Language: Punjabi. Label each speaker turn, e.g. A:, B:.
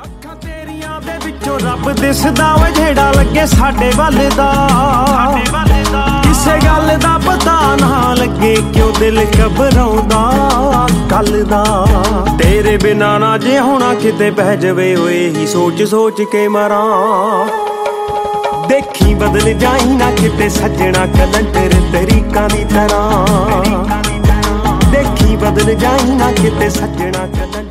A: ਅੱਖਾਂ ਤੇਰੀਆਂ ਦੇ ਵਿੱਚੋਂ ਰੱਬ ਦਿਸਦਾ ਵੇ ਜਿਹੜਾ ਲੱਗੇ ਸਾਡੇ ਵੱਲ ਦਾ ਕਿਸੇ ਗੱਲ ਦਾ ਪਤਾ ਨਾ ਲੱਗੇ ਕਿਉਂ ਦਿਲ ਘਬਰਾਉਂਦਾ ਕੱਲ ਦਾ ਤੇਰੇ ਬਿਨਾ ਨਾ ਜੇ ਹੋਣਾ ਕਿਤੇ ਬਹਿ ਜਾਵੇ ਓਏ ਹੀ ਸੋਚ ਸੋਚ ਕੇ ਮਰਾਂ ਦੇਖੀ ਬਦਲ ਜਾਈ ਨਾ ਕਿਤੇ ਸੱਜਣਾ ਕਲੰਦਰ ਤਰੀਕਾਂ ਦੀ ਤਰ੍ਹਾਂ ਦੇਖੀ ਬਦਲ ਜਾਈ ਨਾ ਕਿਤੇ ਸੱਜਣਾ ਕਲੰਦਰ